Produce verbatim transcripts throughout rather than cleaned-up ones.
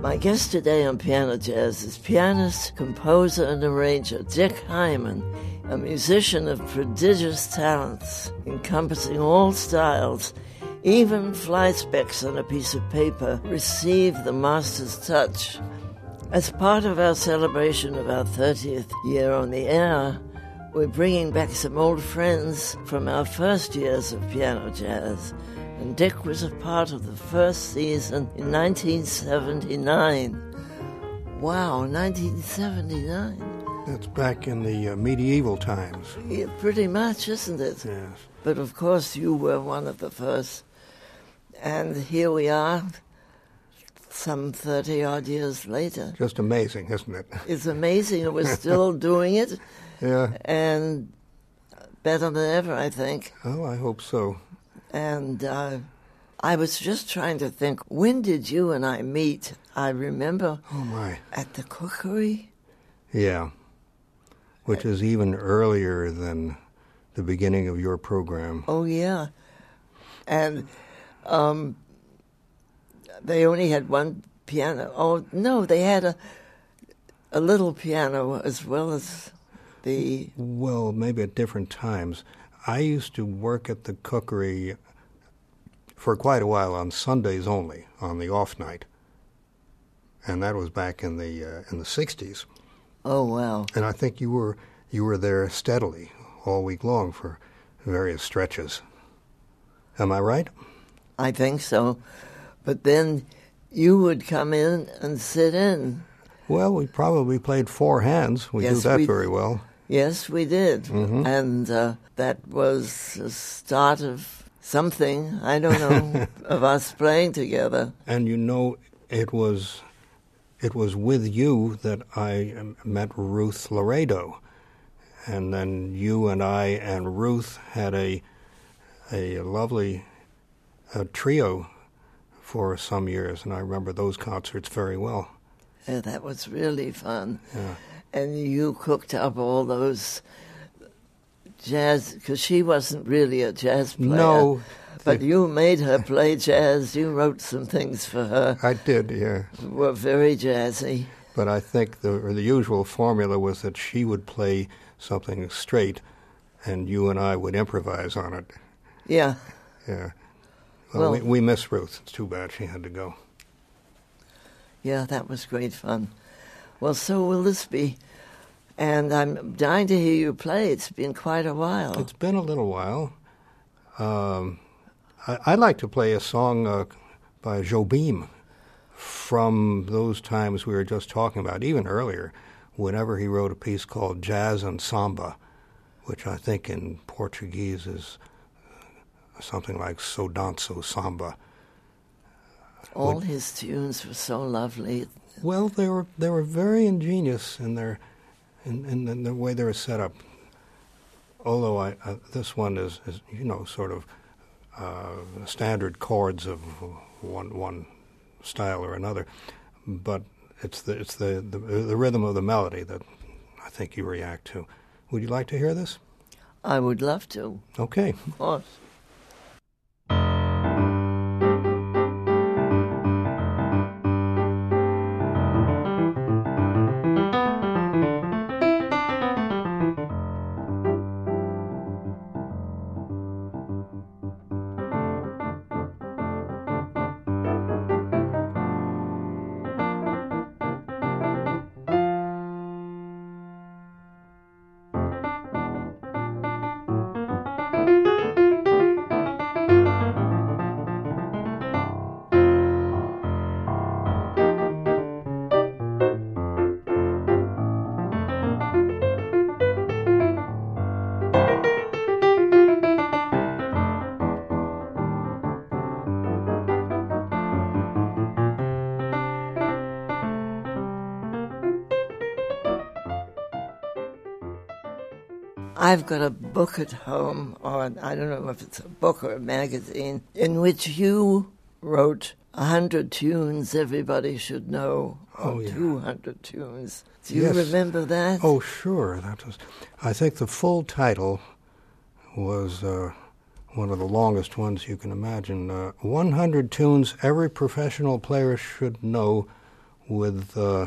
My guest today on Piano Jazz is pianist, composer, and arranger Dick Hyman, a musician of prodigious talents, encompassing all styles. Even fly specks on a piece of paper receive the master's touch. As part of our celebration of our thirtieth year on the air, we're bringing back some old friends from our first years of Piano Jazz, and Dick was a part of the first season in nineteen seventy-nine. Wow, nineteen seventy-nine. That's back in the uh, medieval times. Yeah, pretty much, isn't it? Yes. But of course you were one of the first. And here we are, some thirty-odd years later. Just amazing, isn't it? It's amazing. We're still doing it. Yeah. And better than ever, I think. Oh, I hope so. And uh, I was just trying to think, when did you and I meet? I remember oh my. At the cookery. Yeah, which is even earlier than the beginning of your program. Oh, yeah. And um, they only had one piano. Oh, no, they had a, a little piano as well as the... Well, maybe at different times. I used to work at the cookery for quite a while on Sundays only, on the off night, and that was back in the uh, in the sixties. Oh wow! And I think you were you were there steadily all week long for various stretches. Am I right? I think so, but then you would come in and sit in. Well, we probably played four hands. We yes, do that we, very well. Yes, we did. Mm-hmm. And uh, that was the start of something, I don't know, of us playing together. And you know, it was it was with you that I met Ruth Laredo. And then you and I and Ruth had a a lovely a trio for some years, and I remember those concerts very well. Yeah, that was really fun. Yeah. And you cooked up all those jazz, because she wasn't really a jazz player. No. But you made her play jazz. You wrote some things for her. I did, yeah. Were very jazzy. But I think the or the usual formula was that she would play something straight, and you and I would improvise on it. Yeah. Yeah. Well, well we, we miss Ruth. It's too bad she had to go. Yeah, that was great fun. Well, so will this be. And I'm dying to hear you play. It's been quite a while. It's been a little while. Um, I, I'd like to play a song uh, by Jobim from those times we were just talking about, even earlier, whenever he wrote a piece called Jazz and Samba, which I think in Portuguese is something like So Danço Samba. All Would, his tunes were so lovely. Well, they were they were very ingenious in their in, in, in the way they were set up. Although I, uh, this one is, is you know sort of uh, standard chords of one one style or another, but it's the it's the, the the rhythm of the melody that I think you react to. Would you like to hear this? I would love to. Okay. Of course. I've got a book at home, or I don't know if it's a book or a magazine, in which you wrote a hundred tunes everybody should know, or oh, yeah. two hundred tunes. Do you yes. remember that? Oh, sure. That was. I think the full title was uh, one of the longest ones you can imagine. Uh, one hundred tunes every professional player should know with uh,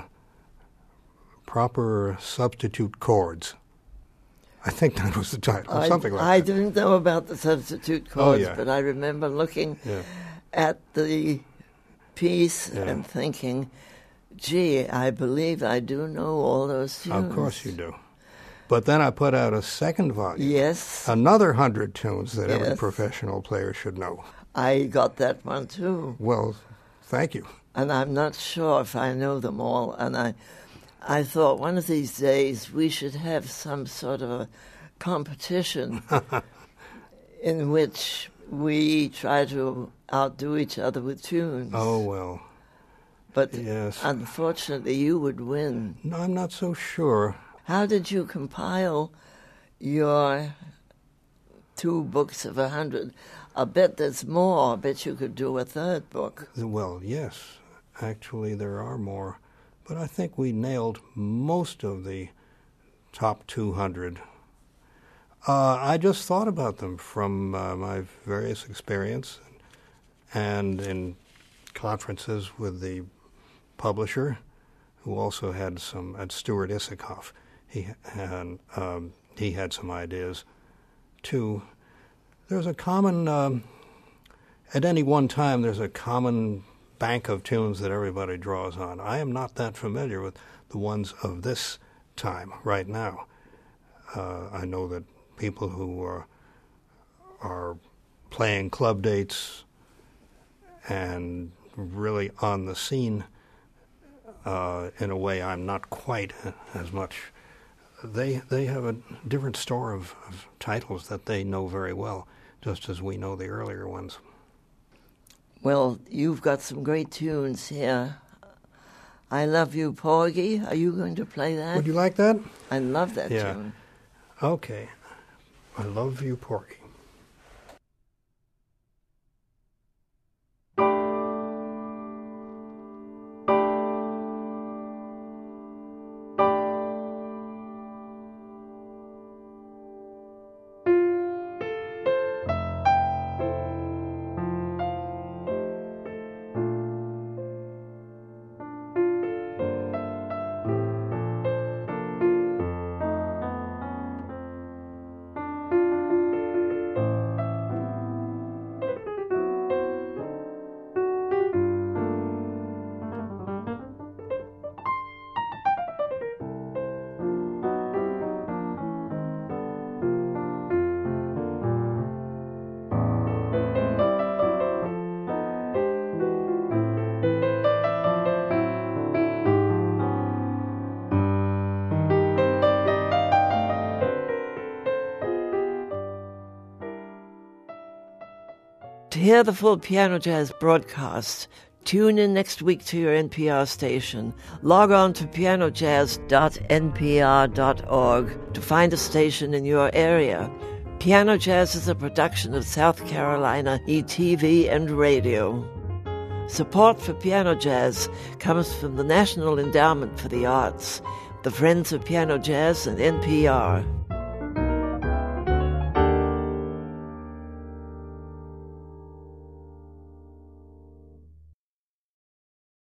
proper substitute chords. I think that was the title, I, something like I that. I didn't know about the substitute chords, oh, yeah. but I remember looking yeah. at the piece yeah. and thinking, gee, I believe I do know all those tunes. Of course you do. But then I put out a second volume. Yes. Another hundred tunes that yes. every professional player should know. I got that one too. Well, thank you. And I'm not sure if I know them all. And I, I thought one of these days we should have some sort of a competition in which we try to outdo each other with tunes. Oh, well. But yes. unfortunately, you would win. No, I'm not so sure. How did you compile your two books of a hundred? I bet there's more. I bet you could do a third book. Well, yes. Actually, there are more. But I think we nailed most of the top two hundred. Uh, I just thought about them from uh, my various experience and in conferences with the publisher, who also had some, at Stuart Isikoff. He had, um, he had some ideas, too. There's a common, um, at any one time, there's a common bank of tunes that everybody draws on. I am not that familiar with the ones of this time, right now. Uh, I know that people who are, are playing club dates and really on the scene uh, in a way I'm not quite as much. They they have a different store of, of titles that they know very well, just as we know the earlier ones. Well, you've got some great tunes here. I Love You, Porgy. Are you going to play that? Would you like that? I love that yeah. tune. Okay. I Love You, Porgy. To hear the full Piano Jazz broadcast, tune in next week to your N P R station. Log on to piano jazz dot n p r dot org to find a station in your area. Piano Jazz is a production of South Carolina E T V and Radio. Support for Piano Jazz comes from the National Endowment for the Arts, the Friends of Piano Jazz, and N P R.